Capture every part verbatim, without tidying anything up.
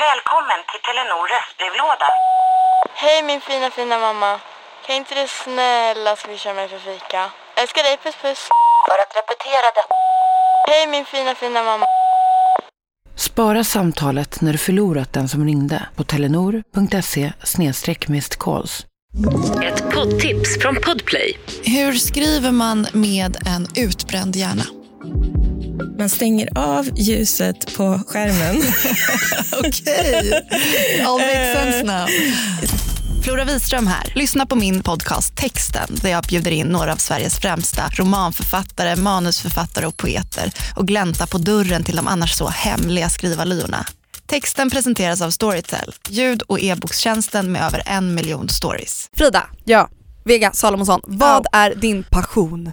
Välkommen till Telenor röstbrevlåda. Hej min fina fina mamma. Kan inte du snälla swisha mig för fika? Älskar dig, puss puss. För att repetera det. Hej min fina fina mamma. Spara samtalet när du förlorat den som ringde på telenor punkt se slash missed calls. Ett poddtips från Podplay. Hur skriver man med en utbränd hjärna? Man stänger av ljuset på skärmen. Okej, all makes sense now. Flora Wiström här. Lyssna på min podcast Texten där jag bjuder in några av Sveriges främsta romanförfattare, manusförfattare och poeter och glänta på dörren till de annars så hemliga skrivarlyorna. Texten presenteras av Storytel, ljud- och e-bokstjänsten med över en miljon stories. Frida, ja. Vega Salomonsson, vad Ja. är din passion?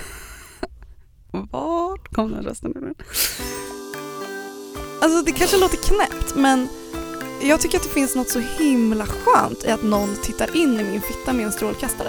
Vart kom den rösten nu? Alltså det kanske låter knäppt, men jag tycker att det finns något så himla skönt i att någon tittar in i min fitta med en strålkastare.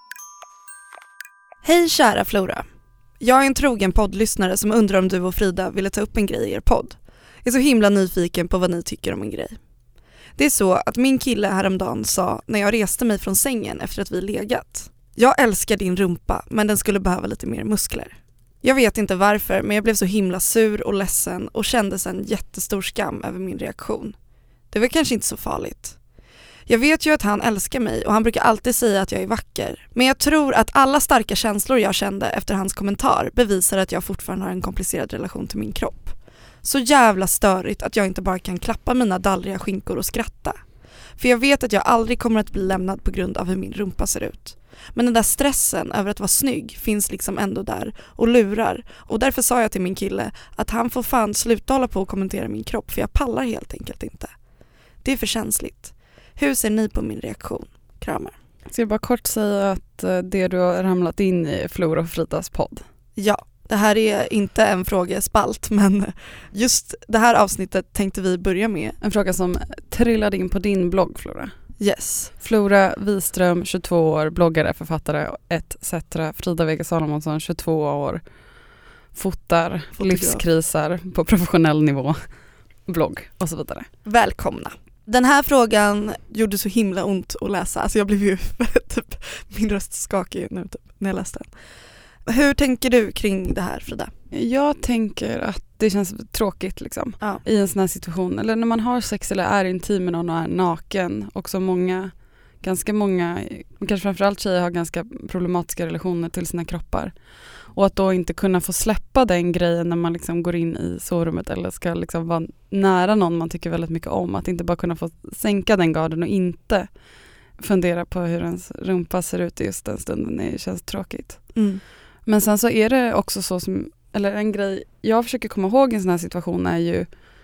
Hej kära Flora. Jag är en trogen poddlyssnare som undrar om du och Frida ville ta upp en grej i er podd. Jag är så himla nyfiken på vad ni tycker om en grej. Det är så att min kille häromdagen sa när jag reste mig från sängen efter att vi legat: jag älskar din rumpa, men den skulle behöva lite mer muskler. Jag vet inte varför, men jag blev så himla sur och ledsen och kände en jättestor skam över min reaktion. Det var kanske inte så farligt. Jag vet ju att han älskar mig och han brukar alltid säga att jag är vacker. Men jag tror att alla starka känslor jag kände efter hans kommentar bevisar att jag fortfarande har en komplicerad relation till min kropp. Så jävla störigt att jag inte bara kan klappa mina dallriga skinkor och skratta. För jag vet att jag aldrig kommer att bli lämnad på grund av hur min rumpa ser ut. Men den där stressen över att vara snygg finns liksom ändå där och lurar. Och därför sa jag till min kille att han får fan sluta hålla på och kommentera min kropp, för jag pallar helt enkelt inte. Det är för känsligt. Hur ser ni på min reaktion? Kramar. Ska jag bara kort säga att det du har ramlat in i Flora och Fridas podd? Ja, det här är inte en frågespalt, men just det här avsnittet tänkte vi börja med. En fråga som trillade in på din blogg, Flora. Yes. Flora Wiström, tjugotvå år, bloggare, författare et cetera. Frida Vega Salomonsson, tjugotvå år, fotar, Fotograf. Livskriser på professionell nivå, blogg och så vidare. Välkomna. Den här frågan gjorde så himla ont att läsa. Alltså jag blev ju typ, min röst skakig nu typ, när jag läste den. Hur tänker du kring det här, Frida? Jag tänker att det känns tråkigt liksom, ja. i en sån här situation. Eller när man har sex eller är intim med någon och är naken. Också många, ganska många, kanske framförallt tjejer har ganska problematiska relationer till sina kroppar. Och att då inte kunna få släppa den grejen när man liksom går in i sovrummet eller ska liksom vara nära någon man tycker väldigt mycket om. Att inte bara kunna få sänka den garden och inte fundera på hur ens rumpa ser ut i just den stunden. Det känns tråkigt. Mm. Men sen så är det också så som, eller en grej jag försöker komma ihåg i en sån här situation är ju,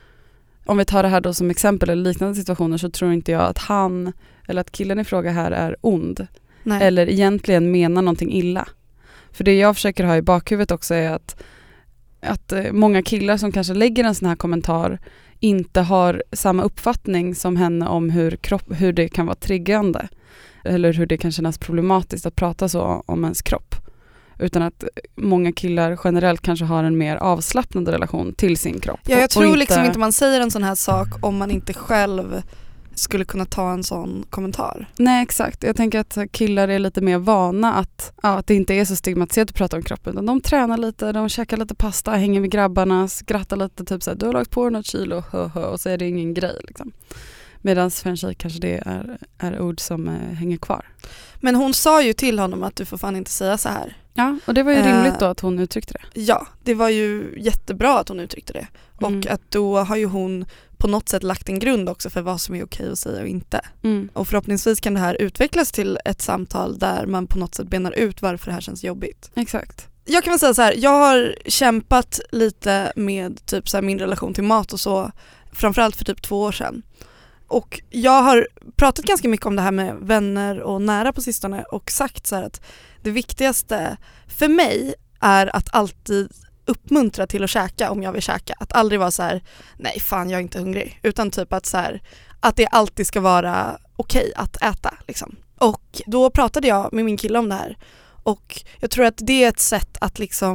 om vi tar det här då som exempel eller liknande situationer, så tror inte jag att han eller att killen i fråga här är ond. Nej. Eller egentligen menar någonting illa. För det jag försöker ha i bakhuvudet också är att, att många killar som kanske lägger en sån här kommentar inte har samma uppfattning som henne om hur, kropp, hur det kan vara triggande. Eller hur det kan kännas problematiskt att prata så om ens kropp. Utan att många killar generellt kanske har en mer avslappnad relation till sin kropp. Ja, jag tror inte... liksom inte man säger en sån här sak om man inte själv skulle kunna ta en sån kommentar. Nej, exakt. Jag tänker att killar är lite mer vana att, ja, att det inte är så stigmatiserat att prata om kroppen. Utan de tränar lite, de käkar lite pasta, hänger med grabbarna, skrattar lite, typ såhär, du har lagt på något kilo, hö, hö, och så är det ingen grej liksom. Medan för en tjej kanske det är, är ord som eh, hänger kvar. Men hon sa ju till honom att du får fan inte säga så här. Ja, och det var ju Uh, rimligt då att hon uttryckte det. Ja, det var ju jättebra att hon uttryckte det. Mm. Och att då har ju hon på något sätt lagt en grund också för vad som är okej att säga och inte. Mm. Och förhoppningsvis kan det här utvecklas till ett samtal där man på något sätt benar ut varför det här känns jobbigt. Exakt. Jag kan väl säga så här, jag har kämpat lite med typ så här min relation till mat och så, framförallt för typ två år sedan. Och jag har pratat ganska mycket om det här med vänner och nära på sistone och sagt så här att det viktigaste för mig är att alltid uppmuntra till att käka om jag vill käka. Att aldrig vara så här, nej fan jag är inte hungrig. Utan typ att så här, att det alltid ska vara okej att äta liksom. Och då pratade jag med min kille om det här. Och jag tror att det är ett sätt att liksom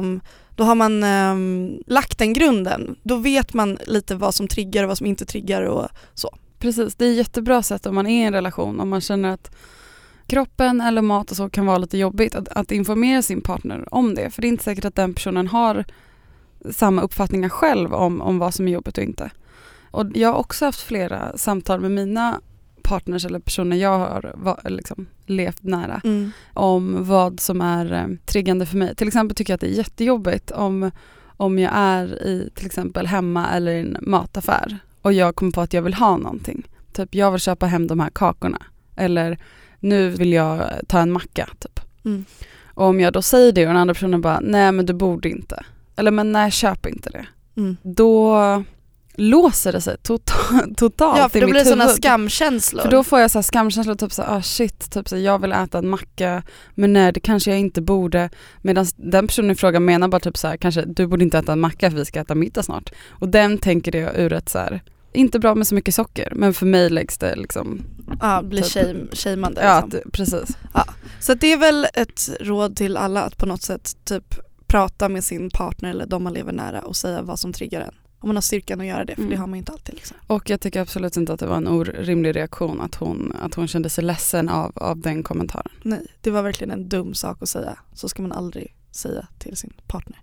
Då har man um, lagt den grunden. Då vet man lite vad som triggar och vad som inte triggar och så. Precis, det är ett jättebra sätt om man är i en relation. Om man känner att kroppen eller mat och så kan vara lite jobbigt. Att, att informera sin partner om det. För det är inte säkert att den personen har samma uppfattningar själv om, om vad som är jobbigt och inte. Och jag har också haft flera samtal med mina partners eller personer jag har var, liksom, levt nära Mm. om vad som är eh, triggande för mig. Till exempel tycker jag att det är jättejobbigt om, om jag är i till exempel hemma eller i en mataffär och jag kommer på att jag vill ha någonting. Typ jag vill köpa hem de här kakorna eller nu vill jag ta en macka typ. Mm. Och om jag då säger det och den andra personen bara nej men du borde inte. Eller men nej köp inte det. Mm. Då låser det sig to- totalt Ja, för i då mitt blir det sådana huvud. skamkänslor. För då får jag så här skamkänslor, typ så här, ah shit, typ så här, jag vill äta en macka, men nej det kanske jag inte borde. Medan den personen i fråga menar bara typ så här, kanske du borde inte äta en macka för vi ska äta middag snart. Och den tänker det ur ett så här, inte bra med så mycket socker, men för mig läggs det liksom. Ja, blir typ, shame, shameande. Ja, Liksom. det, precis. Ja. Så att det är väl ett råd till alla att på något sätt typ prata med sin partner eller de man lever nära och säga vad som triggar en. Om man har styrkan att göra det, för Mm. det har man ju inte alltid. Liksom. Och jag tycker absolut inte att det var en orimlig reaktion att hon, att hon kände sig ledsen av, av den kommentaren. Nej, det var verkligen en dum sak att säga. Så ska man aldrig säga till sin partner.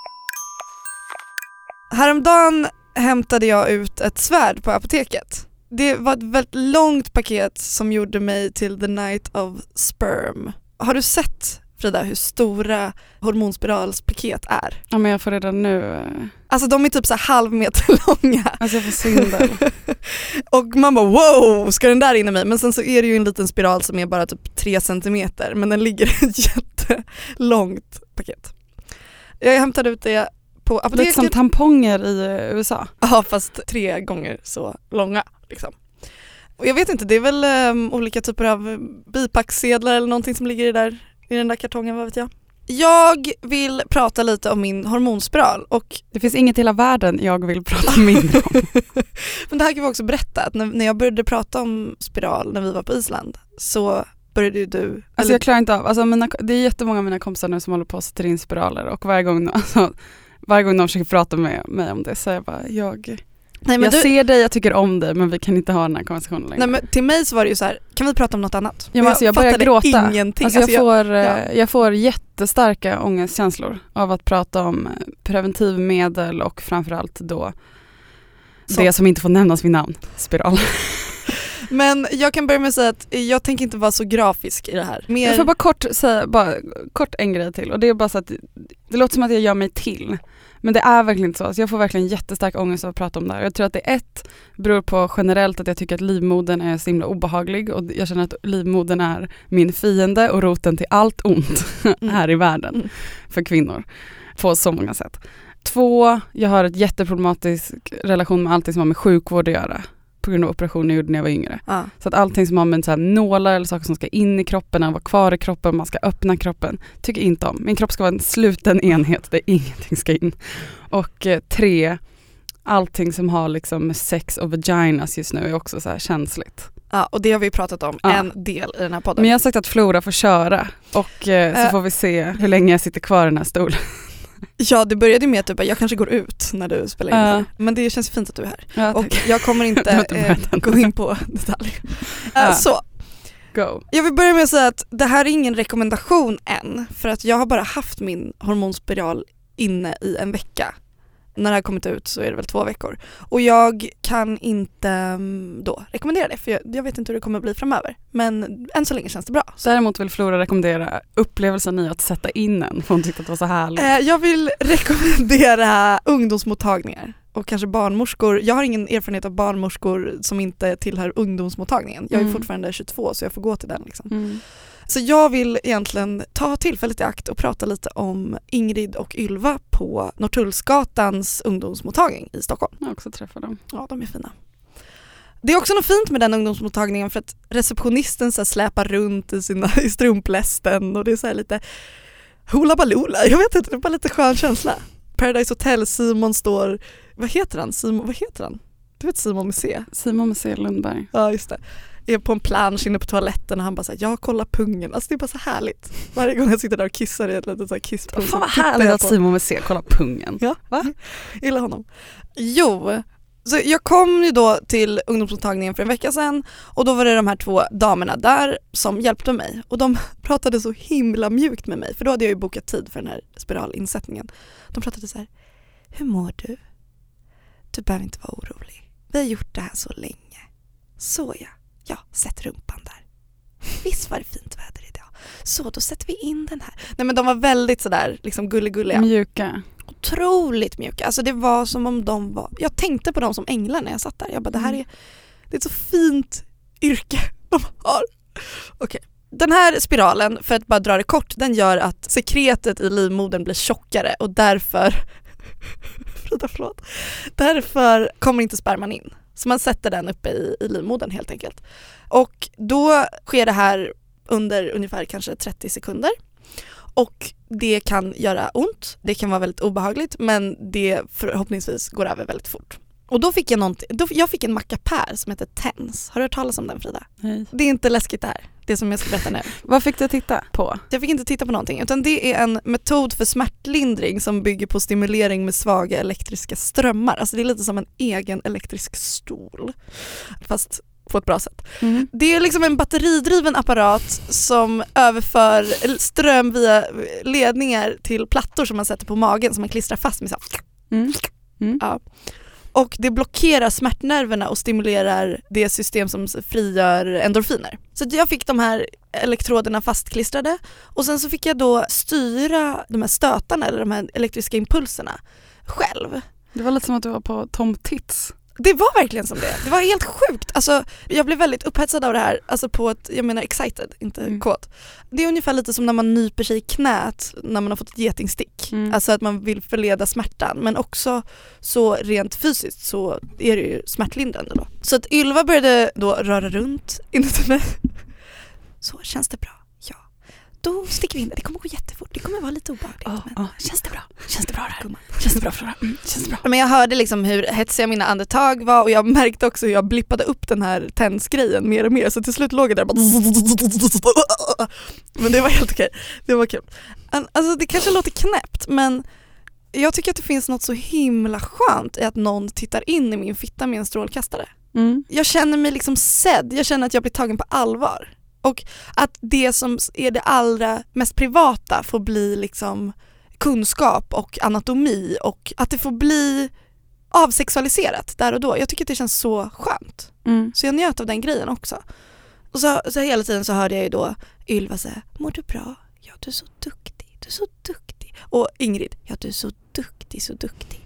Häromdagen hämtade jag ut ett svärd på apoteket. Det var ett väldigt långt paket som gjorde mig till the night of sperm. Har du sett, Frida, hur stora hormonspiralspaket är? Ja men jag får redan nu. Alltså de är typ så här halv meter långa. Alltså jag får svindel. Och man bara wow, ska den där in i mig? Men sen så är det ju en liten spiral som är bara typ tre centimeter. Men den ligger i ett jättelångt paket. Jag hämtade ut det på apoteket. Lite som tamponger i U S A. Ja, fast tre gånger så långa liksom. Och jag vet inte, det är väl um, olika typer av bipacksedlar eller någonting som ligger i, där, i den där kartongen, vad vet jag. Jag vill prata lite om min hormonspiral och Det finns inget i hela världen jag vill prata mindre om. men det här kan vi också berätta att när, när jag började prata om spiral när vi var på Island så började ju du Alltså eller, jag klarar inte av, alltså mina, det är jättemånga av mina kompisar nu som håller på att sätta in spiraler och varje gång, alltså, varje gång de försöker prata med mig om det så jag bara, jag, nej, men jag du, ser dig, jag tycker om dig men vi kan inte ha den här konversationen längre. nej, men till mig så var det ju så här, kan vi prata om något annat? Ja, men alltså jag börjar fattade gråta. Ingenting. Alltså jag, Alltså får, ja. jag, jag får jättestarka ångestkänslor av att prata om preventivmedel och framförallt då Så. det som inte får nämnas vid namn, spiral. Men jag kan börja med att säga att jag tänker inte vara så grafisk i det här. Mer... Jag får bara kort säga bara kort en grej till och det är bara så att det låter som att jag gör mig till. Men det är verkligen inte så. Alltså jag får verkligen jättestark ångest av att prata om det här. Jag tror att det är ett beror på generellt att jag tycker att livmodern är så himla obehaglig och jag känner att livmodern är min fiende och roten till allt ont Mm. här i världen Mm. för kvinnor på så många sätt. Två, jag har ett jätteproblematisk relation med allting som har med sjukvård att göra på grund av operationer jag gjorde när jag var yngre. Ja. Så att allting som har med så här nålar eller saker som ska in i kroppen eller vara kvar i kroppen, man ska öppna kroppen, tycker inte om. Min kropp ska vara en sluten enhet där ingenting ska in. Och eh, tre, allting som har liksom med sex och vaginas just nu är också så här känsligt. Ja, och det har vi pratat om Ja. en del i den här podden. Men jag har sagt att Flora får köra och eh, så Äh. får vi se hur länge jag sitter kvar i den här stolen. Ja, det började med typ att jag kanske går ut när du spelar in Ja. det här. Men det känns fint att du är här. Ja, Och tack. jag kommer inte Du har inte eh, börjat än. gå in på detaljer. Ja. Uh, så, Go. jag vill börja med att säga att det här är ingen rekommendation än. För att jag har bara haft min hormonspiral inne i en vecka. När det har kommit ut så är det väl två veckor. Och jag kan inte um, då rekommendera det. För jag, jag vet inte hur det kommer att bli framöver. Men än så länge känns det bra. Så, Däremot vill Flora rekommendera upplevelsen i att sätta in en för hon tyckte att det var så härligt. eh, jag vill rekommendera ungdomsmottagningar. Och kanske barnmorskor. Jag har ingen erfarenhet av barnmorskor som inte tillhör ungdomsmottagningen. Jag är Mm. fortfarande tjugotvå så jag får gå till den. Liksom. Mm. Så jag vill egentligen ta tillfället i akt och prata lite om Ingrid och Ylva på Norrtullsgatans ungdomsmottagning i Stockholm. Jag har också träffat dem. Ja, de är fina. Det är också något fint med den ungdomsmottagningen för att receptionisten så här släpar runt i, sina, i strumplästen och det är så här lite hula balula. Jag vet inte, det är bara lite skön känsla. Paradise Hotel, Simon står, vad heter han? Simon, vad heter han? Du vet Simon med C? Simon med C. Lundberg. Ja, just det. är på en plansch inne på toaletten och han bara såhär, jag kollar pungen. Alltså det är bara så härligt. Varje gång jag sitter där och kissar i ett litet så här kisspung. Fan vad härligt att Simon vill se, kolla pungen. Ja, va? Gillar honom. Jo, så jag kom ju då till ungdomsmottagningen för en vecka sedan och då var det de här två damerna där som hjälpte mig. Och de pratade så himla mjukt med mig, för då hade jag ju bokat tid för den här spiralinsättningen. De pratade så här, hur mår du? Du behöver inte vara orolig. Vi har gjort det här så länge. Så ja, ja, sätt rumpan där. Visst var det fint väder idag. Så då sätter vi in den här. Nej men de var väldigt sådär liksom gulligulliga. Mjuka. Otroligt mjuka. Alltså det var som om de var... Jag tänkte på dem som änglar när jag satt där. Jag bara, det här är, det är ett så fint yrke de har. Okej. Den här spiralen, för att bara dra det kort, den gör att sekretet i livmodern blir tjockare och därför... Frida, förlåt. Därför kommer inte sperman in. Så man sätter den uppe i, i livmodern helt enkelt. Och då sker det här under ungefär kanske trettio sekunder. Och det kan göra ont, det kan vara väldigt obehagligt, men det förhoppningsvis går över väldigt fort. Och då fick jag någonting, då, jag fick en mackapär som heter TENS. Har du hört talas om den, Frida? Nej. Det är inte läskigt där, det som jag ska berätta nu. Vad fick du titta på? Jag fick inte titta på någonting, utan det är en metod för smärtlindring som bygger på stimulering med svaga elektriska strömmar. Alltså det är lite som en egen elektrisk stol, fast på ett bra sätt. Mm. Det är liksom en batteridriven apparat som överför ström via ledningar till plattor som man sätter på magen som man klistrar fast med så här. Mm. Mm. Ja. Och det blockerar smärtnerverna och stimulerar det system som frigör endorfiner. Så jag fick de här elektroderna fastklistrade och sen så fick jag då styra de här stötarna eller de här elektriska impulserna själv. Det var lite som att du var på Tom Tits. Det var verkligen som det. Det var helt sjukt. Alltså, jag blev väldigt upphetsad av det här. Alltså på ett, jag menar excited, inte mm. kåt. Det är ungefär lite som när man nyper sig i knät när man har fått ett getingstick. Mm. Alltså att man vill förleda smärtan. Men också så rent fysiskt så är det ju smärtlindrande då. Så att Ylva började då röra runt inuti mig. Så, känns det bra? Ja. Då sticker vi in det. Det kommer gå jättefort. Det kommer vara lite obehagligt. Oh, men oh. Känns det bra? Känns det bra där? Känns det bra, Flora? Mm, känns det bra? Men jag hörde liksom hur hetsiga mina andetag var och jag märkte också hur jag blippade upp den här TENS-grejen mer och mer. Så till slut låg jag där bara... Men det var helt okej. Det var kul. Alltså det kanske låter knäppt, men jag tycker att det finns något så himla skönt i att någon tittar in i min fitta med en strålkastare. Mm. Jag känner mig liksom sedd. Jag känner att jag blir tagen på allvar. Och att det som är det allra mest privata får bli liksom kunskap och anatomi och att det får bli avsexualiserat där och då. Jag tycker att det känns så skönt. Mm. Så jag njöt av den grejen också. Och så, så hela tiden så hörde jag ju då Ylva säga, mår du bra? Ja, du är så duktig, du är så duktig. Och Ingrid, ja du är så duktig, så duktig.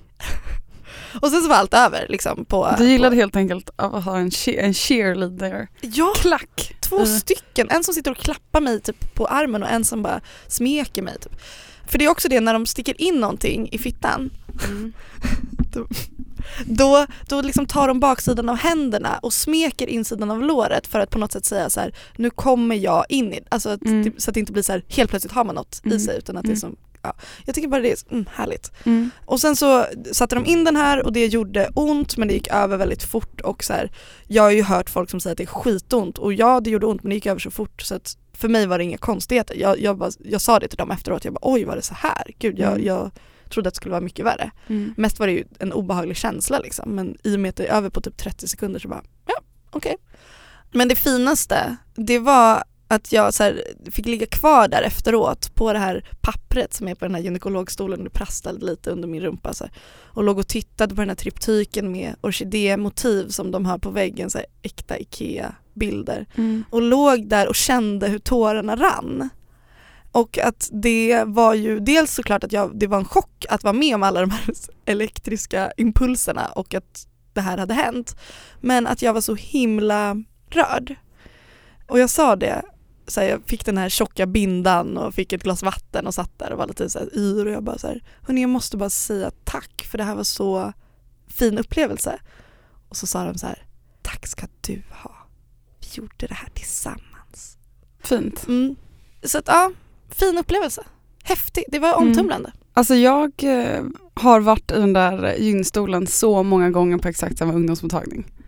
Och sen så var allt över liksom på... Du gillade på... helt enkelt att ha en, cheer, en cheerleader. Ja, klack. Två uh. stycken. En som sitter och klappar mig typ på armen och en som bara smeker mig typ. För det är också det när de sticker in någonting i fittan. Mm. då då, då liksom tar de baksidan av händerna och smeker insidan av låret för att på något sätt säga så här, nu kommer jag in i, alltså att, mm. så att det inte blir så här, helt plötsligt har man något mm. i sig utan att mm. det är som, ja. Jag tycker bara det är mm, härligt. Mm. Och sen så satte de in den här och det gjorde ont men det gick över väldigt fort och så här, jag har ju hört folk som säger att det är skitont och ja, det gjorde ont men det gick över så fort så att för mig var det inga konstigheter. Jag, jag, bara, jag sa det till dem efteråt, jag bara oj var det så här? Gud, jag, mm. jag trodde att det skulle vara mycket värre. Mm. Mest var det ju en obehaglig känsla liksom. Men i och med att det är över på typ trettio sekunder så bara, ja, okej. Okay. Men det finaste, det var att jag så här, fick ligga kvar där efteråt på det här pappret som är på den här gynekologstolen och det prastade lite under min rumpa så här, och låg och tittade på den här triptyken med orkidémotiv som de har på väggen, så här, äkta Ikea-bilder. Mm. Och låg där och kände hur tårarna rann. Och att det var ju dels såklart att jag, det var en chock att vara med om alla de här elektriska impulserna och att det här hade hänt. Men att jag var så himla rörd. Och jag sa det, så här, jag fick den här tjocka bindan och fick ett glas vatten och satt där och var lite så här yr och jag bara så här, hörni, jag måste bara säga tack för det här var så fin upplevelse. Och så sa de så här, tack ska du ha. Vi gjorde det här tillsammans. Fint. Mm. Så att ja, fin upplevelse. Häftigt, det var omtumlande. Mm. Alltså jag eh, har varit i den där gynstolen så många gånger på exakt samma ungdomsmottagning.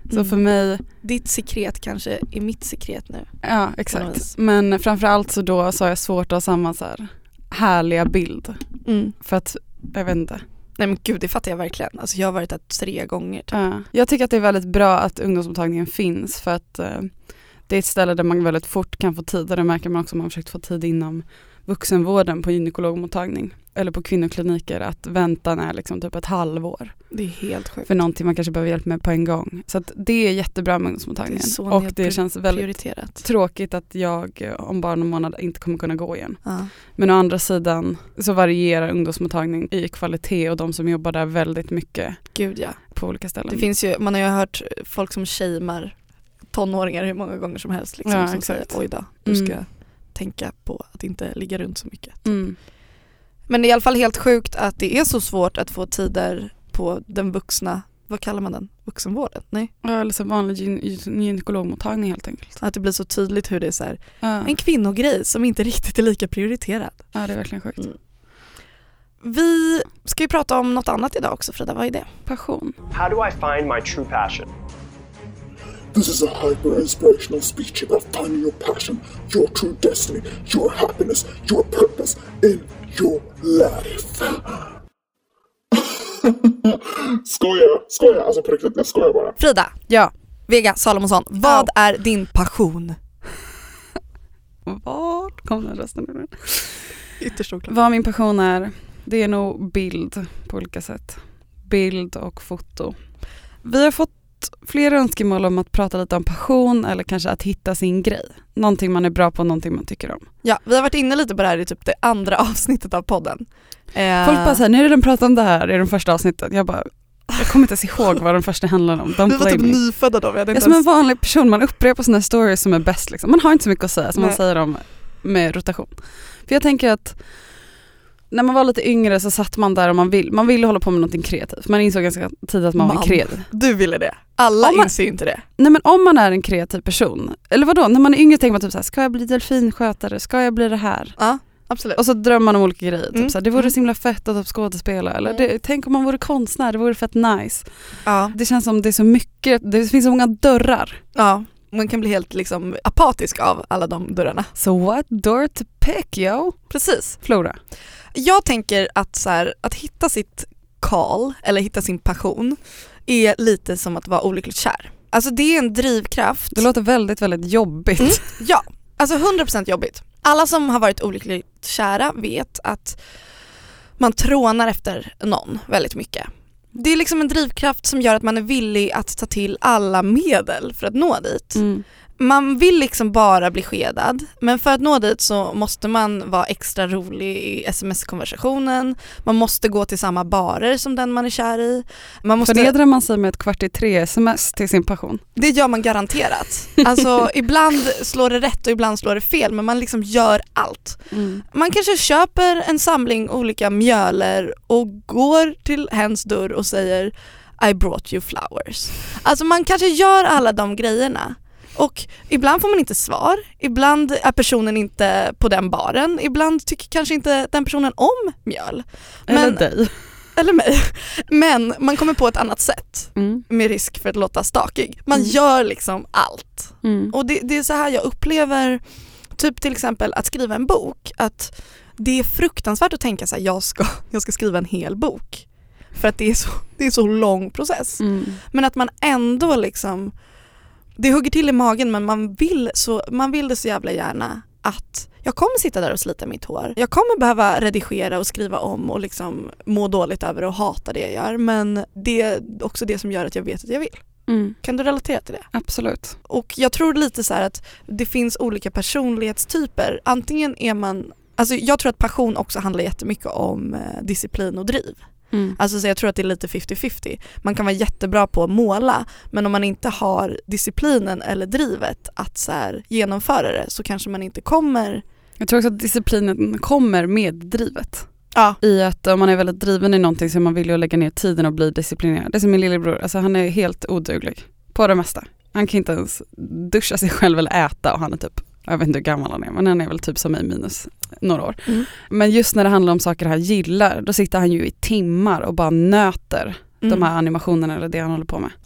Så för mig... Ditt sekret kanske är mitt sekret nu. Ja, exakt. Men framförallt så då så har jag svårt att ha samma så här härliga bild. Mm. För att, jag vet inte. Nej men gud, det fattar jag verkligen. Alltså jag har varit där tre gånger. Typ. Ja. Jag tycker att det är väldigt bra att ungdomsmottagningen finns för att uh, det är ett ställe där man väldigt fort kan få tid. Och det märker man också om man har försökt få tid inom vuxenvården på gynekologmottagning eller på kvinnokliniker, att väntan är liksom typ ett halvår. Det är helt sjukt. För någonting man kanske behöver hjälp med på en gång. Så att det är jättebra med ungdomsmottagningen. Det är så och det känns väldigt prioriterat. Tråkigt att jag om bara någon månad inte kommer kunna gå igen. Ja. Men å andra sidan så varierar ungdomsmottagning i kvalitet och de som jobbar där väldigt mycket. Gud ja. På olika ställen. Det finns ju, man har ju hört folk som shamear tonåringar hur många gånger som helst liksom, ja, som exakt. säger oj då, du ska mm. tänka på att inte ligga runt så mycket. Mm. Men det är i alla fall helt sjukt att det är så svårt att få tider på den vuxna, vad kallar man den? Vuxenvården? Nej. Ja, eller så vanlig gyn- gynekologmottagning helt enkelt. Att det blir så tydligt hur det är så här, ja. en kvinnogrej som inte riktigt är lika prioriterad. Ja, det är verkligen sjukt. Mm. Vi ska ju prata om något annat idag också, Frida. Vad är det? Passion. How do I find my true passion? This is a hyper-inspirational speech about finding your passion, your true destiny, your happiness, your purpose in your life. skoja, skoja, alltså på riktigt, jag skojar bara. Frida, ja. Vega Salomonsson, vad ja. är din passion? Vad kom den rösten nu? Ytterst oklart. Vad min passion är, det är nog bild på olika sätt. Bild och foto. Vi har fått flera önskemål om att prata lite om passion eller kanske att hitta sin grej. Någonting man är bra på, någonting man tycker om. Ja, vi har varit inne lite på det här i typ det andra avsnittet av podden. Eh... Folk bara såhär, nu är det den pratar om det här i den första avsnittet. Jag bara, jag kommer inte ens ihåg vad den första handlar om. Don't vi var typ me. nyfödda då. Vi hade jag är inte som ens... en vanlig person, man upprepar såna stories som är bäst. Liksom. Man har inte så mycket att säga som Nej. man säger om med rotation. För jag tänker att när man var lite yngre så satt man där och man vill, man ville hålla på med någonting kreativt. Man insåg ganska tidigt att man, man var kreativ. Du ville det. Alla man, inser inte det. Nej, men om man är en kreativ person, eller vadå, när man är yngre tänker man typ så här, ska jag bli delfinskötare? Ska jag bli det här? Ja, absolut. Och så drömmer man om olika grejer. Typ mm. så här, det vore mm. så himla fett att typ skådespela. Eller mm. det, tänk om man vore konstnär, det vore fett nice. Ja. Det känns som det är så mycket, det finns så många dörrar. Ja. Man kan bli helt liksom apatisk av alla de dörrarna. So what door to pick, yo? Precis. Flora. Jag tänker att, så här, att hitta sitt call eller hitta sin passion är lite som att vara olyckligt kär. Alltså det är en drivkraft. Det låter väldigt, väldigt jobbigt. Mm. Ja, alltså hundra procent jobbigt. Alla som har varit olyckligt kära vet att man trånar efter någon väldigt mycket. Det är liksom en drivkraft som gör att man är villig att ta till alla medel för att nå dit. Mm. Man vill liksom bara bli skedad, men för att nå dit så måste man vara extra rolig i sms-konversationen. Man måste gå till samma barer som den man är kär i. Man måste... Förnedrar man sig med ett kvart i tre sms till sin passion? Det gör man garanterat. Alltså ibland slår det rätt och ibland slår det fel, men man liksom gör allt. Mm. Man kanske köper en samling olika mjöler och går till hens dörr och säger I brought you flowers. Alltså man kanske gör alla de grejerna. Och ibland får man inte svar, ibland är personen inte på den baren, ibland tycker kanske inte den personen om mjöl. Men, eller dig. Eller mig. Men man kommer på ett annat sätt mm. med risk för att låta stakig. Man mm. gör liksom allt. Mm. Och det, det är så här jag upplever typ till exempel att skriva en bok. Att det är fruktansvärt att tänka så här, jag ska, jag ska skriva en hel bok. För att det är så, det är så lång process. Mm. Men att man ändå liksom, det hugger till i magen, men man vill, så, man vill det så jävla gärna att jag kommer sitta där och slita mitt hår. Jag kommer behöva redigera och skriva om och liksom må dåligt över och hata det jag gör. Men det är också det som gör att jag vet att jag vill. Mm. Kan du relatera till det? Absolut. Och jag tror lite så här att det finns olika personlighetstyper. Antingen är man, alltså jag tror att passion också handlar jättemycket om eh, disciplin och driv. Mm. Alltså så jag tror att det är lite femtio femtio. Man kan vara jättebra på att måla, men om man inte har disciplinen eller drivet att så här, genomföra det, så kanske man inte kommer. Jag tror också att disciplinen kommer med drivet. Ja. I att om man är väldigt driven i någonting så man vill ju lägga ner tiden och bli disciplinerad. Det är som min lillebror, alltså han är helt oduglig på det mesta. Han kan inte ens duscha sig själv eller äta, och han är typ, jag vet inte hur gammal han är, men han är väl typ som mig minus några år. Mm. Men just när det handlar om saker han gillar, då sitter han ju i timmar och bara nöter mm. de här animationerna eller det han håller på med. Ja,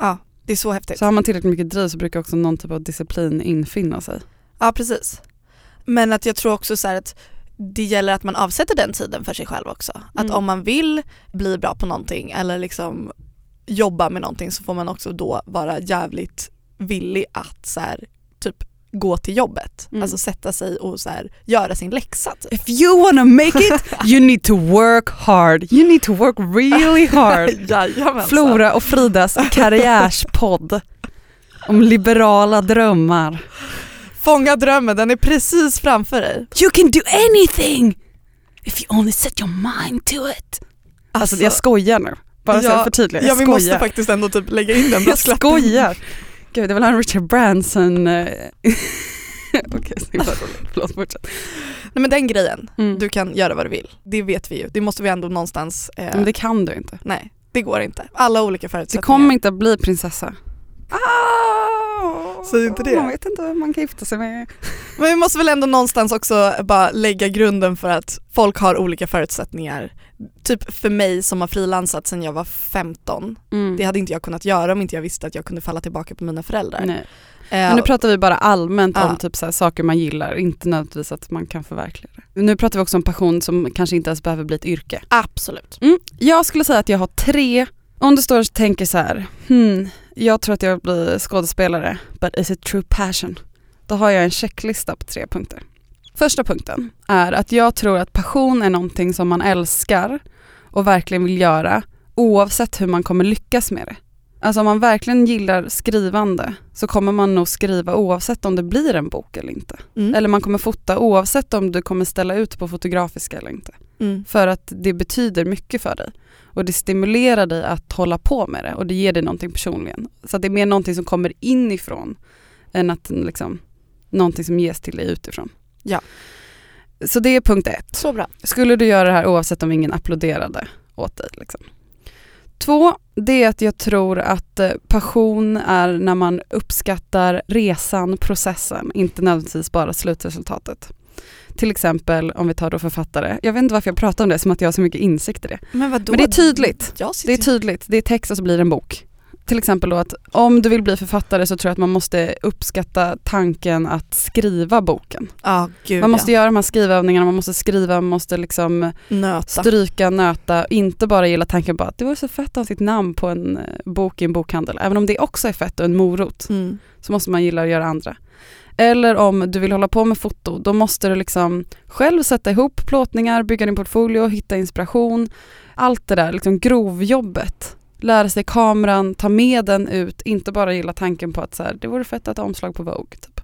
Det är så häftigt. Så har man tillräckligt mycket driv så brukar också någon typ av disciplin infinna sig. Ja, precis. Men att jag tror också så här att det gäller att man avsätter den tiden för sig själv också. Att Mm. om man vill bli bra på någonting eller liksom jobba med någonting så får man också då vara jävligt villig att så här, typ gå till jobbet. Mm. Alltså sätta sig och så här, göra sin läxa. Typ. If you wanna make it, you need to work hard. You need to work really hard. Jajamensan. Flora och Fridas karriärspodd om liberala drömmar. Fånga drömmen, den är precis framför dig. You can do anything if you only set your mind to it. Alltså, alltså jag skojar nu. Bara så för tydligt. Ja, vi skojar. måste faktiskt ändå typ lägga in den. Jag skojar. Gud, det var en Richard Branson. Okej, okay, förlåt, fortsätt. Nej, men den grejen, mm. du kan göra vad du vill. Det vet vi ju. Det måste vi ändå någonstans... Eh... Men det kan du inte. Nej, det går inte. Alla olika förutsättningar. Du kommer inte att bli prinsessa. Ah, säg inte det. Man vet inte vad man kan gifta sig med. Men vi måste väl ändå någonstans också bara lägga grunden för att folk har olika förutsättningar. Typ för mig som har frilansat sedan jag var femton. Mm. Det hade inte jag kunnat göra om inte jag visste att jag kunde falla tillbaka på mina föräldrar. Nej. Men nu pratar vi bara allmänt ja. om typ så här saker man gillar, inte nödvändigtvis att man kan förverkliga det. Nu pratar vi också om passion som kanske inte ens behöver bli ett yrke. Absolut. Mm. Jag skulle säga att jag har tre, om du står och tänker så här, hmm, jag tror att jag blir skådespelare, but is it true passion? Då har jag en checklista på tre punkter. Första punkten är att jag tror att passion är någonting som man älskar och verkligen vill göra oavsett hur man kommer lyckas med det. Alltså om man verkligen gillar skrivande så kommer man nog skriva oavsett om det blir en bok eller inte. Mm. Eller man kommer fota oavsett om du kommer ställa ut på Fotografiska eller inte. Mm. För att det betyder mycket för dig. Och det stimulerar dig att hålla på med det. Och det ger dig någonting personligen. Så att det är mer någonting som kommer inifrån än att liksom, någonting som ges till dig utifrån. Ja. Så det är punkt ett. Så bra. Skulle du göra det här oavsett om ingen applåderade åt dig liksom. Två, det är att jag tror att passion är när man uppskattar resan, processen, inte nödvändigtvis bara slutresultatet. Till exempel om vi tar då författare. Jag vet inte varför jag pratar om det som att jag har så mycket insikt i det. Men, vadå? Men det är tydligt. Sitter... Det är tydligt. Det är text och så blir det en bok. Till exempel då att om du vill bli författare så tror jag att man måste uppskatta tanken att skriva boken. Ah, gud, man måste ja. göra de här skrivövningarna, man måste skriva, man måste liksom nöta. stryka, nöta. Inte bara gilla tanken på att det var så fett att ha sitt namn på en bok i en bokhandel. Även om det också är fett och en morot mm. så måste man gilla att göra andra. Eller om du vill hålla på med foto, då måste du liksom själv sätta ihop plåtningar, bygga din portfolio, hitta inspiration. Allt det där, liksom grovjobbet. Lära sig kameran, ta med den ut, inte bara gilla tanken på att så här, det vore fett att ha omslag på Vogue. Typ.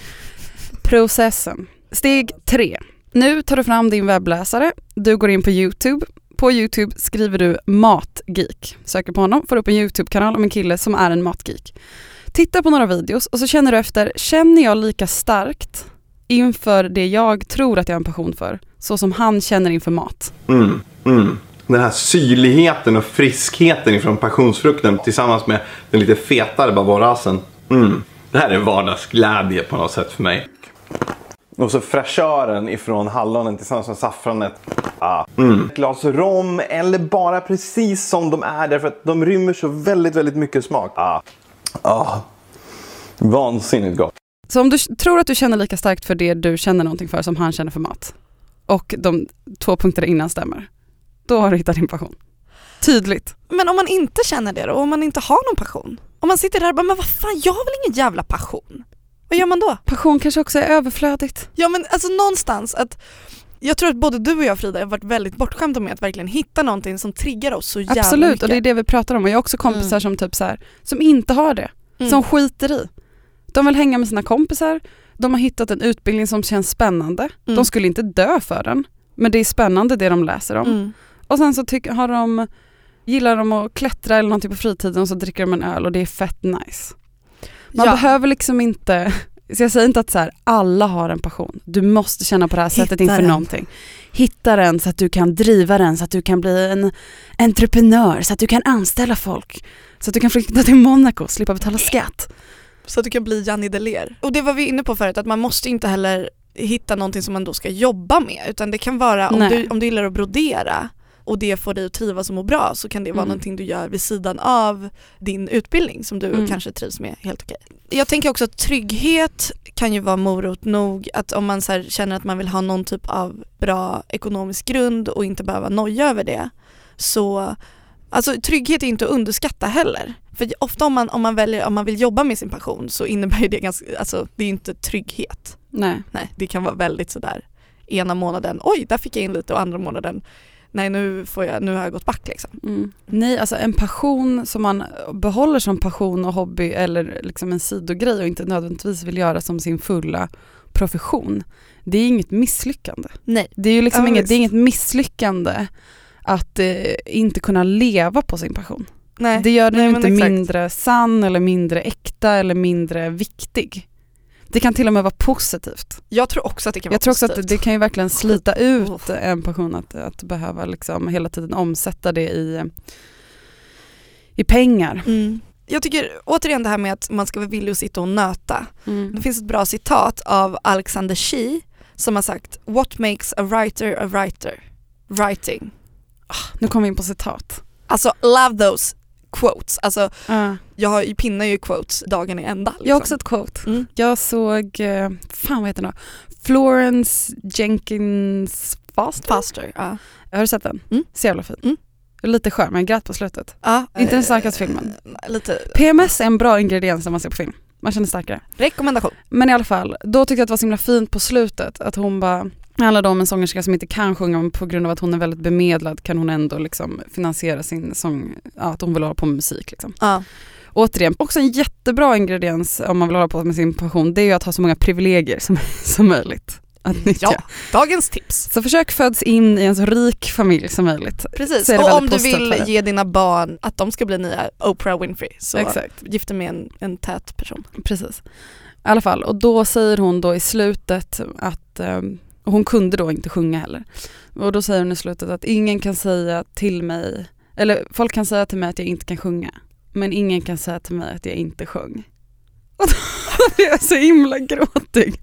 Processen. Steg tre. Nu tar du fram din webbläsare, du går in på YouTube. På YouTube skriver du matgeek. Söker på honom, får upp en YouTube-kanal om en kille som är en matgeek. Titta på några videos och så känner du efter, känner jag lika starkt inför det jag tror att jag har en passion för, så som han känner inför mat? Mm, mm. Den här syrligheten och friskheten ifrån passionsfrukten tillsammans med den lite fetare bavorasen. Mm. Det här är vardagsglädje på något sätt för mig. Och så fräschören ifrån hallonen tillsammans med saffranet. Ah. Mm. Ett glas rom eller bara precis som de är därför att de rymmer så väldigt, väldigt mycket smak. Ah. Ah. Vansinnigt gott. Så om du tror att du känner lika starkt för det du känner någonting för som han känner för mat och de två punkterna innan stämmer, då har du hittat din passion. Tydligt. Men om man inte känner det då, om man inte har någon passion, om man sitter där och bara, men vad fan, jag har väl ingen jävla passion? Vad gör man då? Passion kanske också är överflödigt. Ja, men alltså någonstans att jag tror att både du och jag, Frida, har varit väldigt bortskämda med att verkligen hitta någonting som triggar oss så jävla Absolut, mycket. och det är det vi pratar om. Och jag har också kompisar mm. som typ så här, som inte har det. Mm. Som skiter i. De vill hänga med sina kompisar. De har hittat en utbildning som känns spännande. Mm. De skulle inte dö för den. Men det är spännande det de läser om. Mm. Och sen så tycker, har de, gillar de att klättra eller någonting på fritiden och så dricker de en öl och det är fett nice. Man ja. behöver liksom inte... Så jag säger inte att så här, alla har en passion. Du måste känna på det här Hitta sättet inför den. någonting. Hitta den så att du kan driva den, så att du kan bli en entreprenör, så att du kan anställa folk, så att du kan flytta till Monaco och slippa betala skatt. Så att du kan bli Janni Deler. Och det var vi inne på förut, att man måste inte heller hitta någonting som man då ska jobba med, utan det kan vara, om du, om du gillar att brodera, och det får dig att trivas och må bra, så kan det vara Mm. någonting du gör vid sidan av din utbildning som du Mm. kanske trivs med helt okej. Jag tänker också att trygghet kan ju vara morot nog, att om man så här känner att man vill ha någon typ av bra ekonomisk grund och inte behöva noja över det, så alltså trygghet är inte att underskatta heller. För ofta om man, om man väljer, om man vill jobba med sin passion, så innebär det ganska, alltså det är inte trygghet. Nej. Nej, det kan vara väldigt sådär, ena månaden, oj där fick jag in lite, och andra månaden, nej nu, får jag, nu har jag gått back liksom. Mm. Nej, alltså en passion som man behåller som passion och hobby, eller liksom en sidogrej och inte nödvändigtvis vill göra som sin fulla profession, det är inget misslyckande. Nej. Det är ju liksom Ja, inget, visst. det är inget misslyckande att eh, inte kunna leva på sin passion. Nej. Det gör den Nej, ju men inte exakt. mindre sann eller mindre äkta eller mindre viktig. Det kan till och med vara positivt. Jag tror också att det kan vara Jag tror också positivt. att det, det kan ju verkligen slita ut en passion att, att behöva liksom hela tiden omsätta det i, i pengar. Mm. Jag tycker återigen det här med att man ska vara villig att sitta och nöta. Mm. Det finns ett bra citat av Alexander Shee som har sagt "What makes a writer a writer? Writing." Nu kommer vi in på citat. Alltså love those quotes. Alltså Uh. jag har ju pinnar ju quotes dagen i ända. Liksom. Jag har också ett quote. Mm. Jag såg, eh, fan vad heter den då? Florence Jenkins Foster. Faster. Ja. Har du sett den? Mm. Så jävla fin. Mm. Lite skör, men jag grät på slutet. Ja, Inte den eh, starkaste filmen. Lite P M S är en bra ingrediens när man ser på film. Man känner starkare. rekommendation. Men i alla fall, då tyckte jag att det var så himla fint på slutet att hon bara, det handlade om en sångerska som inte kan sjunga, men på grund av att hon är väldigt bemedlad kan hon ändå liksom finansiera sin sång, ja, att hon vill hålla på med musik liksom. Ja. Återigen, också en jättebra ingrediens om man vill hålla på med sin passion, det är ju att ha så många privilegier som, som möjligt att nyttja. Ja, dagens tips. Så försök föds in i en så rik familj som möjligt. Precis, Så är det och väldigt om du positivt vill för det. ge dina barn att de ska bli nya Oprah Winfrey, så Exakt. gift dig med en, en tät person. Precis. I alla fall, och då säger hon då i slutet att, um, och hon kunde då inte sjunga heller. Och då säger hon i slutet att ingen kan säga till mig, eller folk kan säga till mig att jag inte kan sjunga, men ingen kan säga till mig att jag inte sjöng. Och då blir jag så himla gråtig.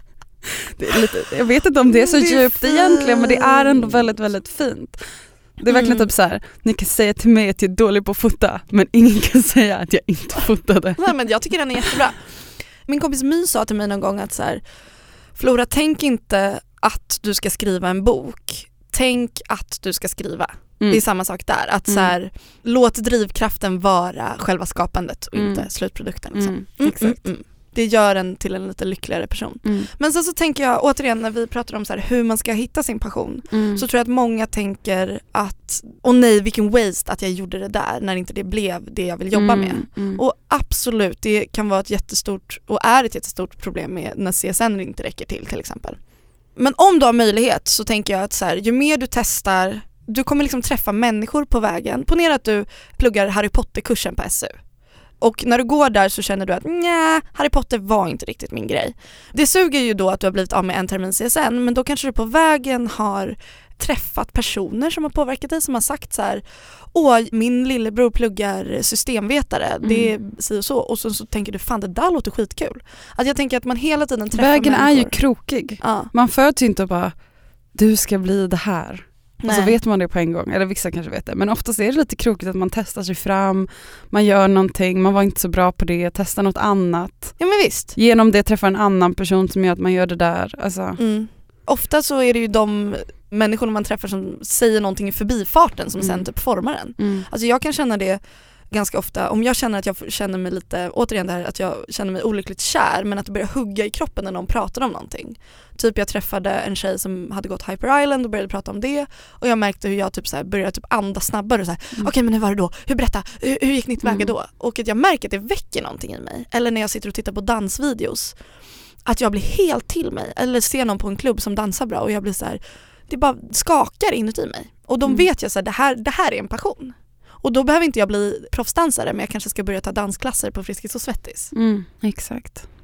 Det är lite, jag vet inte om det är så Det är djupt fint. egentligen, men det är ändå väldigt, väldigt fint. Det är verkligen Mm. typ så här, ni kan säga till mig att jag är dålig på att fota, men ingen kan säga att jag inte fotade. Nej, men jag tycker den är jättebra. Min kompis My sa till mig någon gång att så här, Flora, tänk inte att du ska skriva en bok. Tänk att du ska skriva. Mm. Det är samma sak där. Att så här, låt drivkraften vara själva skapandet och Mm. inte slutprodukten. Liksom. Mm, Mm, exakt. mm, mm. Det gör en till en lite lyckligare person. Mm. Men sen så tänker jag återigen när vi pratar om så här, hur man ska hitta sin passion, Mm. så tror jag att många tänker att åh nej, vilken waste att jag gjorde det där när inte det blev det jag vill jobba Mm, med. mm. Och absolut, det kan vara ett jättestort och är ett jättestort problem med när C S N inte räcker till till exempel. Men om du har möjlighet så tänker jag att så här, ju mer du testar, du kommer liksom träffa människor på vägen. Ponera att du pluggar Harry Potter-kursen på S U. Och när du går där så känner du att nej, Harry Potter var inte riktigt min grej. Det suger ju då att du har blivit av med en termin C S N, men då kanske du på vägen har träffat personer som har påverkat dig, som har sagt så här: åh, min lillebror pluggar systemvetare, mm. det är så och så. Och så, så tänker du, fan det där låter skitkul. Att jag tänker att man hela tiden träffar Vägen människor. är ju krokig. Ja. Man föds ju inte och bara, du ska bli det här. Och så Nej. vet man det på en gång, eller vissa kanske vet det. Men oftast är det lite krokigt att man testar sig fram, man gör någonting, man var inte så bra på det, testar något annat. Ja men visst. Genom det träffar en annan person som gör att man gör det där. Alltså. Mm. Ofta så är det ju de människorna man träffar som säger någonting i förbifarten som Mm. sen typ formar en. Mm. Alltså jag kan känna det ganska ofta, om jag känner att jag känner mig lite, återigen det här att jag känner mig olyckligt kär, men att det börjar hugga i kroppen när någon pratar om någonting. Typ jag träffade en tjej som hade gått Hyper Island och började prata om det, och jag märkte hur jag typ så här började typ andas snabbare och så här, Mm. okej okay, men hur var det då? Hur berätta? Hur, hur gick ni tillväga Mm. då? Och att jag märker att det väcker någonting i mig. Eller när jag sitter och tittar på dansvideos, att jag blir helt till mig. Eller ser någon på en klubb som dansar bra och jag blir så här, det bara skakar inuti mig. Och då Mm. vet jag så här, det här, det här är en passion. Och då behöver inte jag bli proffsdansare, men jag kanske ska börja ta dansklasser på Friskis och Svettis. Mm, exakt.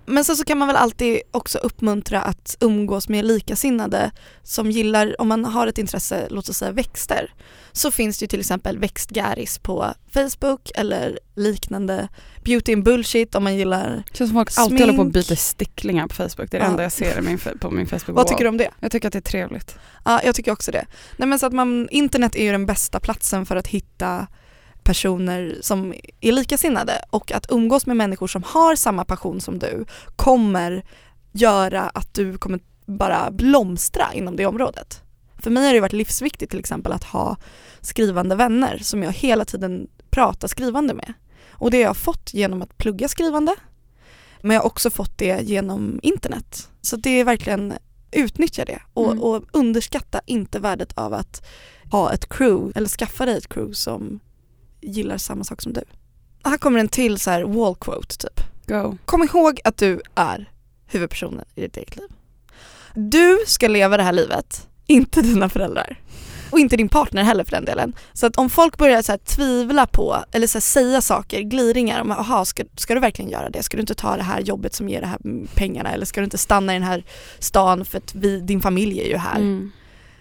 Men sen så kan man väl alltid också uppmuntra att umgås med likasinnade som gillar, om man har ett intresse, låt oss säga växter, så finns det ju till exempel växtgäris på Facebook eller liknande. Beauty and bullshit om man gillar det känns som folk smink. alltid håller på att byta sticklingar på Facebook. Det är det Ja. enda jag ser i min, på min Facebook. Vad tycker du om det? Jag tycker att det är trevligt. Ja, jag tycker också det. Nej, men så att man, internet är ju den bästa platsen för att hitta personer som är likasinnade, och att umgås med människor som har samma passion som du kommer göra att du kommer bara blomstra inom det området. För mig har det varit livsviktigt till exempel att ha skrivande vänner som jag hela tiden pratar skrivande med. Och det har jag fått genom att plugga skrivande, men jag har också fått det genom internet. Så det är verkligen, utnyttja det och, Mm. och underskatta inte värdet av att ha ett crew eller skaffa dig ett crew som gillar samma sak som du. Här kommer en till så här wall quote typ. Go. Kom ihåg att du är huvudpersonen i ditt eget liv. Du ska leva det här livet, inte dina föräldrar. Och inte din partner heller för den delen. Så att om folk börjar så här tvivla på eller så här säga saker, gliringar om aha, ska, ska du verkligen göra det? Ska du inte ta det här jobbet som ger det här pengarna? Eller ska du inte stanna i den här stan för att vi, din familj är ju här? Mm.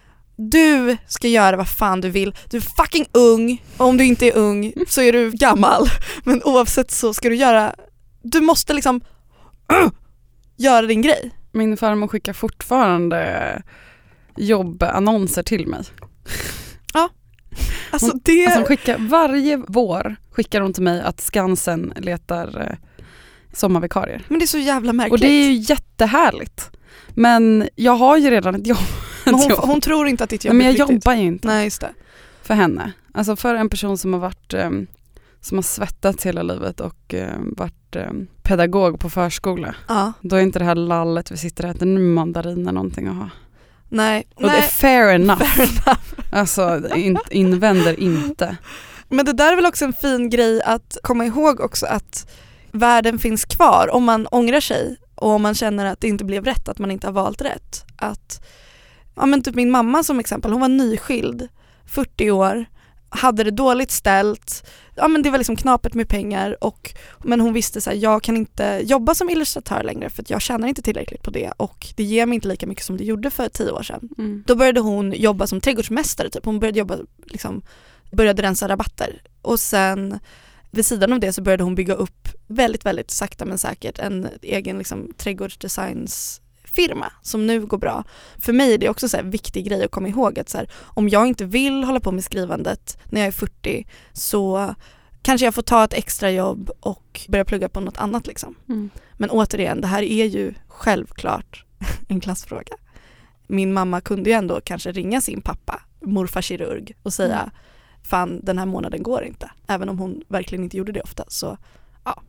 Du ska göra vad fan du vill. Du är fucking ung. Och om du inte är ung så är du gammal. Men oavsett så ska du göra, du måste liksom uh, göra din grej. Min farmor skickar fortfarande jobbannonser till mig. Ja. Alltså hon, det... alltså hon skickar, varje vår skickar hon till mig att Skansen letar eh, sommarvikarier. Men det är så jävla märkligt. Och det är ju jättehärligt. Men jag har ju redan ett jobb. Men hon, hon tror inte att ditt jobb Nej, men är jag viktigt. jobbar ju inte. Nej, just det. För henne. Alltså för en person som har varit eh, som har svettats hela livet och eh, varit eh, pedagog på förskola. Ja. Då är inte det här lallet vi sitter och äter nu mandariner någonting att ha. Nej. Och nej. det är fair enough. Fair enough. Alltså in, invänder inte. Men det där är väl också en fin grej att komma ihåg också, att världen finns kvar om man ångrar sig och om man känner att det inte blev rätt, att man inte har valt rätt. Att, ja men typ min mamma som exempel, hon var nyskild, fyrtio år, hade det dåligt ställt, ja men det var liksom knapet med pengar, och, men hon visste så här, jag kan inte jobba som illustratör längre för att jag tjänar inte tillräckligt på det och det ger mig inte lika mycket som det gjorde för tio år sedan. Mm. Då började hon jobba som trädgårdsmästare typ. Hon började jobba liksom, började rensa rabatter, och sen vid sidan av det så började hon bygga upp väldigt väldigt sakta men säkert en egen liksom trädgårdsdesigns firma som nu går bra. För mig är det också så här viktig grej att komma ihåg att så här, om jag inte vill hålla på med skrivandet när jag är fyrtio så kanske jag får ta ett extra jobb och börja plugga på något annat liksom. Mm. Men återigen, det här är ju självklart en klassfråga. Min mamma kunde ju ändå kanske ringa sin pappa, morfar kirurg, och säga mm. fan, den här månaden går inte. Även om hon verkligen inte gjorde det ofta. Så ja.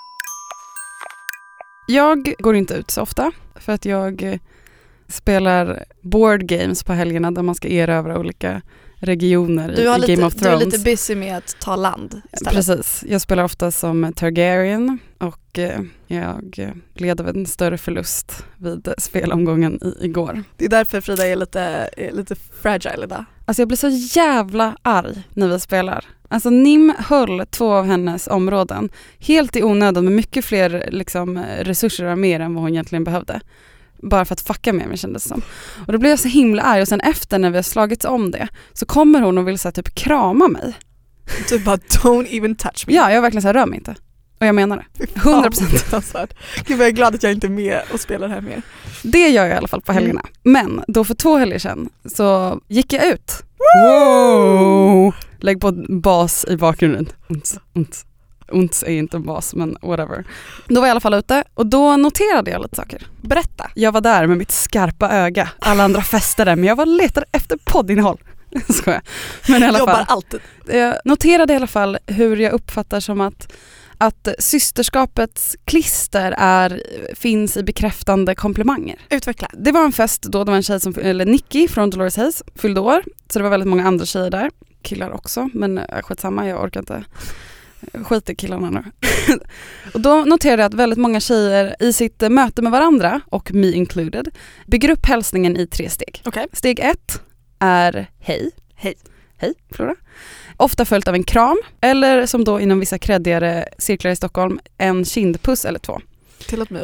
Jag går inte ut så ofta för att jag spelar board games på helgerna där man ska erövra olika regioner du har i lite, Game of Thrones. Du är lite busy med att ta land istället. Precis. Jag spelar ofta som Targaryen och eh, jag led av en större förlust vid spelomgången i, igår. Det är därför Frida är lite, är lite fragile idag. Alltså jag blir så jävla arg när vi spelar. Alltså Nim höll två av hennes områden helt i onödan med mycket fler liksom, resurser och mer än vad hon egentligen behövde. Bara för att fucka med mig kändes det som. Och då blev jag så himla arg, och sen efter när vi har slagits om det så kommer hon och vill så här, typ krama mig. Du bara don't even touch me. Ja, jag är verkligen så här, rör mig inte. Och jag menar det. hundra procent. Gud, jag är glad att jag inte är med och spelar här mer. Det gör jag i alla fall på helgerna. Mm. Men då för två helger sedan så gick jag ut. Wow! Lägg på bas i bakgrunden. Unts, unts. Unts är inte en bas, men whatever. Då var jag i alla fall ute och då noterade jag lite saker. Berätta. Jag var där med mitt skarpa öga. Alla andra festade, men jag var letade efter poddinnehåll. Skojar. Men i alla Jobbar fall. alltid. Jag noterade i alla fall hur jag uppfattar som att att systerskapets klister är, finns i bekräftande komplimanger. Utveckla. Det var en fest då, det var en tjej som, eller Nicky från Dolores Hayes fyllde år. Så det var väldigt många andra tjejer där. Killar också, men skitsamma, jag orkar inte. Skit i killarna nu. Och då noterade jag att väldigt många tjejer i sitt möte med varandra, och me included, bygger upp hälsningen i tre steg. Okay. Steg ett är hej. Hej. Hej, Flora. Ofta följt av en kram, eller som då inom vissa kreddigare cirklar i Stockholm, en kindpuss eller två. Tillåt mig att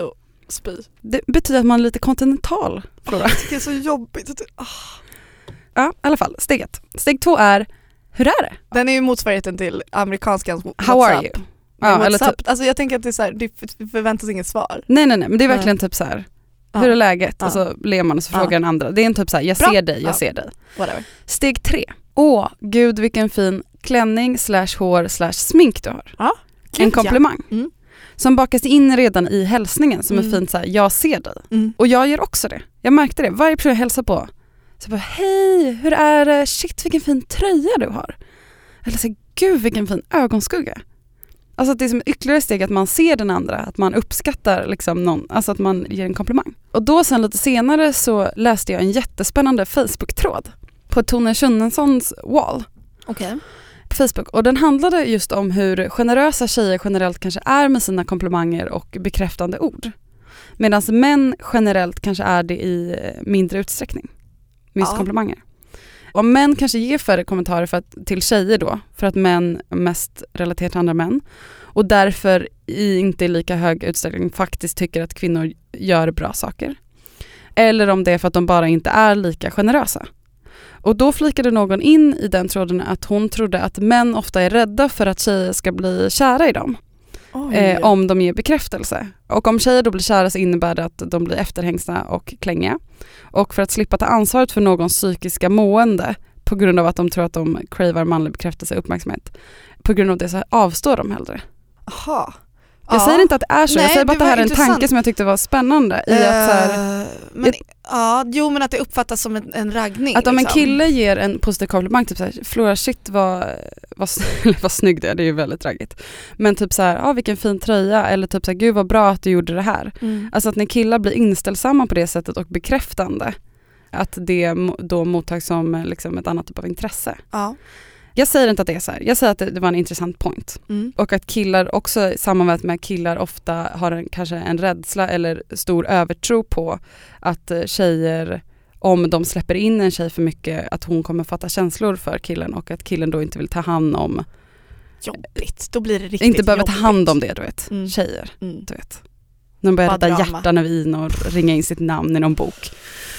spy. Det betyder att man är lite kontinental, Flora. Oh, det är så jobbigt. Oh. Ja, i alla fall. Steg ett. Steg två är, hur är det? Den är ju motsvarigheten till amerikanskans WhatsApp. How are you? Ja, eller typ, alltså jag tänker att det är så här, det förväntas inget svar. Nej, nej, nej. Men det är verkligen nej. typ så här, hur är läget? Ja. Och så ler man och så frågar ja. den andra. Det är en typ så här, jag Bra. ser dig, jag ja. ser dig. Whatever. Steg tre. Åh, gud vilken fin klänning slash hår slash smink du har. Ja. Gud, en komplimang. Ja. Mm. Som bakas in redan i hälsningen som mm. är fint så här, jag ser dig. Mm. Och jag gör också det. Jag märkte det. Varje person jag hälsar på. Så bara, hej, hur är det? Shit, vilken fin tröja du har. Eller så, gud vilken fin ögonskugga. Alltså att det är som ett ytterligare steg att man ser den andra, att man uppskattar liksom någon, alltså att man ger en komplimang. Och då sen lite senare så läste jag en jättespännande Facebook-tråd på Tone Schunnessons wall. Okej. Okay. På Facebook. Och den handlade just om hur generösa tjejer generellt kanske är med sina komplimanger och bekräftande ord. Medan män generellt kanske är det i mindre utsträckning. Med just ja. komplimanger. Och män kanske ger färre kommentarer för att, till tjejer då, för att män mest relaterar till andra män. Och därför i inte i lika hög utsträckning faktiskt tycker att kvinnor gör bra saker. Eller om det är för att de bara inte är lika generösa. Och då flikade någon in i den tråden att hon trodde att män ofta är rädda för att tjejer ska bli kära i dem. Eh, om de ger bekräftelse. Och om tjejer då blir kära så innebär det att de blir efterhängsna och klängiga. Och för att slippa ta ansvaret för någons psykiska mående på grund av att de tror att de cravar manlig bekräftelse och uppmärksamhet, på grund av det så avstår de hellre. Aha. Jag ja. säger inte att det är så, Nej, jag säger bara att det här är en intressant. tanke som jag tyckte var spännande. I uh, att så här, men, ett, ja, jo, men att det uppfattas som en, en raggning. Att om liksom. en kille ger en positiv komplimang, typ såhär, Flora shit vad, vad, vad snygg det är, det är ju väldigt raggigt. Men typ såhär, ja ah, vilken fin tröja, eller typ såhär, gud vad bra att du gjorde det här. Mm. Alltså att när killar blir inställsamma på det sättet och bekräftande, att det då mottas som liksom ett annat typ av intresse. Ja. Jag säger inte att det är så här. Jag säger att det, det var en intressant point. Mm. Och att killar också, sammanvägt med killar, ofta har en, kanske en rädsla eller stor övertro på att tjejer, om de släpper in en tjej för mycket, att hon kommer fatta känslor för killen och att killen då inte vill ta hand om... Jobbigt, då blir det riktigt Inte behöver jobbigt. ta hand om det, du vet. Mm. Tjejer, mm. du vet. De börjar rädda drama. hjärtan över in och ringa in sitt namn i någon bok.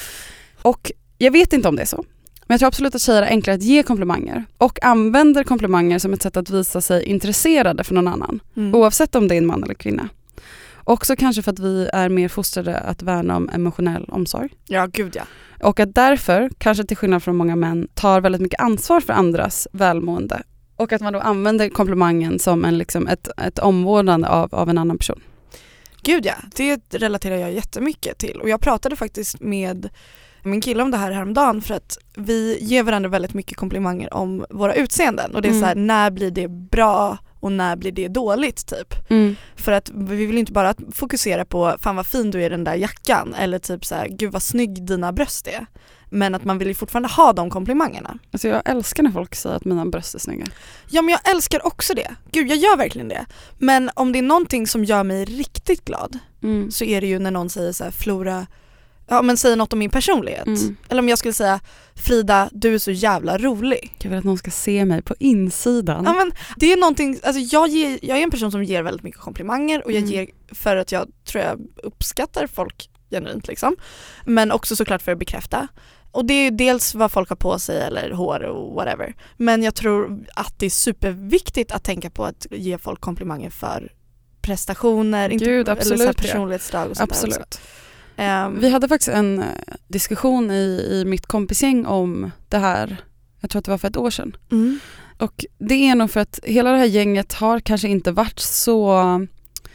Och jag vet inte om det är så. Men jag tror absolut att tjejer är enklare att ge komplimanger och använder komplimanger som ett sätt att visa sig intresserade för någon annan. Mm. Oavsett om det är en man eller kvinna. Också kanske för att vi är mer fostrade att värna om emotionell omsorg. Ja, gud ja. Och att därför, kanske till skillnad från många män, tar väldigt mycket ansvar för andras välmående. Och att man då använder komplimangen som en, liksom, ett, ett omvårdande av, av en annan person. Gud ja, det relaterar jag jättemycket till. Och jag pratade faktiskt med min kille om det här häromdagen för att vi ger varandra väldigt mycket komplimanger om våra utseenden. Och det är mm. så här, när blir det bra och när blir det dåligt typ. Mm. För att vi vill inte bara fokusera på fan vad fin du är i den där jackan eller typ så här, gud vad snygg dina bröst är. Men att man vill ju fortfarande ha de komplimangerna. Alltså jag älskar när folk säger att mina bröst är snygga. Ja, men jag älskar också det. Gud, jag gör verkligen det. Men om det är någonting som gör mig riktigt glad mm. så är det ju när någon säger så här, Flora, ja men säger något om min personlighet. Mm. Eller om jag skulle säga, Frida, du är så jävla rolig. Jag vill att någon ska se mig på insidan. Ja, men det är någonting, alltså jag, ger, jag är en person som ger väldigt mycket komplimanger och jag Mm. ger för att jag tror jag uppskattar folk genuint liksom. Men också såklart för att bekräfta. Och det är ju dels vad folk har på sig eller hår och whatever. Men jag tror att det är superviktigt att tänka på att ge folk komplimanger för prestationer, Gud, inte, absolut, eller så här personlighetsdrag och sånt absolut. där också. Um, Vi hade faktiskt en uh, diskussion i, i mitt kompisgäng om det här, jag tror att det var för ett år sedan. Mm. Och det är nog för att hela det här gänget har kanske inte varit så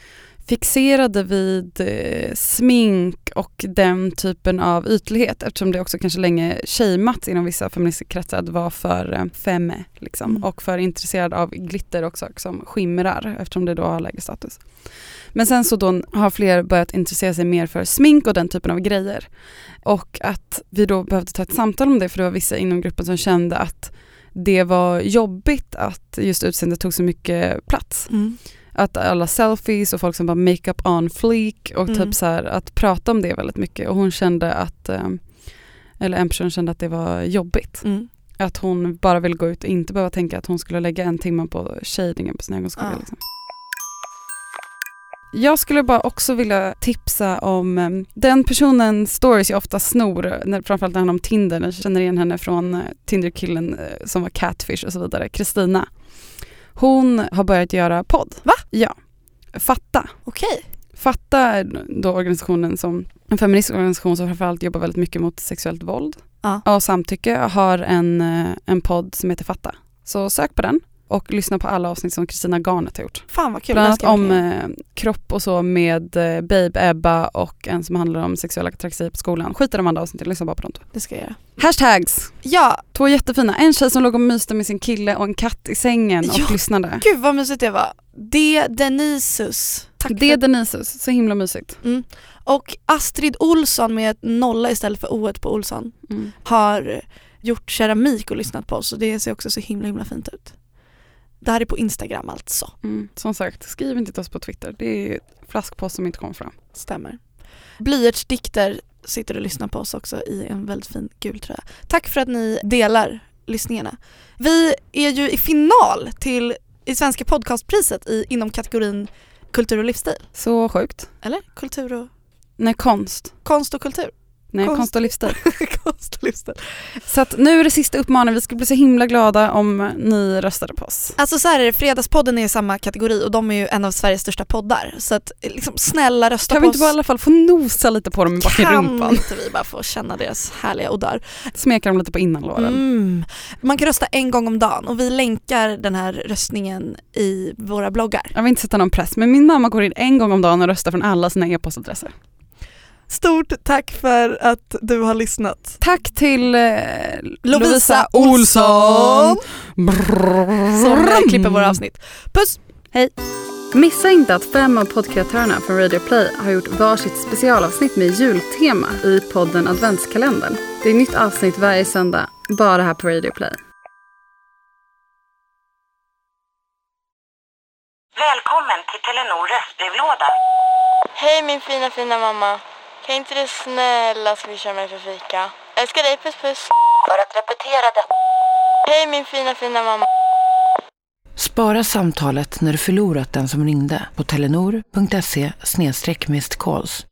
fixerade vid eh, smink och den typen av ytlighet, eftersom det också kanske länge shameat inom vissa feministiska kretsar att vara för eh, femme liksom, Mm. och för intresserad av glitter också som skimrar, eftersom det då har lägre status. Men sen så då har fler börjat intressera sig mer för smink och den typen av grejer. Och att vi då behövde ta ett samtal om det, för det var vissa inom gruppen som kände att det var jobbigt att just utseendet tog så mycket plats. Mm. Att alla selfies och folk som bara makeup on fleek och Mm. typ så här, att prata om det väldigt mycket. Och hon kände att, eller en person kände att det var jobbigt. Mm. Att hon bara ville gå ut och inte behöva tänka att hon skulle lägga en timme på shadingen på sina ögonskugga. Ja. Liksom. Jag skulle bara också vilja tipsa om um, den personen stories jag ofta snor, när, framförallt när han om Tinder. Jag känner igen henne från uh, Tinder-killen uh, som var Catfish och så vidare, Kristina. Hon har börjat göra podd. Va? Ja. Fatta. Okej. Okay. Fatta är då organisationen som en feministisk organisation som framförallt jobbar väldigt mycket mot sexuellt våld. Ja. Och samtycke har en, en podd som heter Fatta. Så sök på den och lyssna på alla avsnitt som Kristina Garnet har gjort. Fan vad kul. Bland annat om eh, kropp och så med eh, Babe Ebba och en som handlar om sexuella trakasserier på skolan. Skit i de andra avsnitten, lyssna bara på dem. Det ska jag göra. Hashtags. Ja. Två jättefina. En tjej som låg och myste med sin kille och en katt i sängen och ja. lyssnade. Gud vad mysigt det var. Det Denisus. Tack det för... Denisus. Så himla mysigt. Mm. Och Astrid Olsson med ett nolla istället för o på Olsson mm. har gjort keramik och lyssnat på oss. Och det ser också så himla himla fint ut. Det här är på Instagram alltså. Mm. Som sagt, skriv inte till oss på Twitter. Det är flaskpost som inte kommer fram. Stämmer. Blyertsdikter sitter och lyssnar på oss också i en väldigt fin gul tröja. Tack för att ni delar lyssningarna. Vi är ju i final till i Svenska podcastpriset i, inom kategorin kultur och livsstil. Så sjukt. Eller? Kultur och... Nej, konst. Konst och kultur. Nej, konst, konst och livsstil. konst och livsstil. Så att nu är det sista uppmaningen. Vi skulle bli så himla glada om ni röstade på oss. Alltså så här är det, Fredagspodden är i samma kategori och de är ju en av Sveriges största poddar. Så att liksom snälla rösta kan på oss. Kan vi inte bara i alla fall få nosa lite på dem i rumpan? Kan inte vi bara få känna deras härliga odör? Smeka dem lite på innanlåren. Mm. Man kan rösta en gång om dagen och vi länkar den här röstningen i våra bloggar. Jag vill inte sätta någon press, men min mamma går in en gång om dagen och röstar från alla sina e-postadresser. Stort tack för att du har lyssnat. Tack till eh, Lovisa, Lovisa Olsson, Olsson. som eh, klipper våra avsnitt. Puss! Hej! Missa inte att fem av poddkreatörerna från Radio Play har gjort varsitt specialavsnitt med jultema i podden Adventskalendern. Det är nytt avsnitt varje söndag, bara här på Radio Play. Välkommen till Telenor röstbrevlåda. Hej min fina fina mamma. Kan inte du snälla swisha mig för fika? Älskar dig, puss puss. För att repetera det. Hej min fina fina mamma. Spara samtalet när du förlorat den som ringde på telenor punkt se slash missed calls.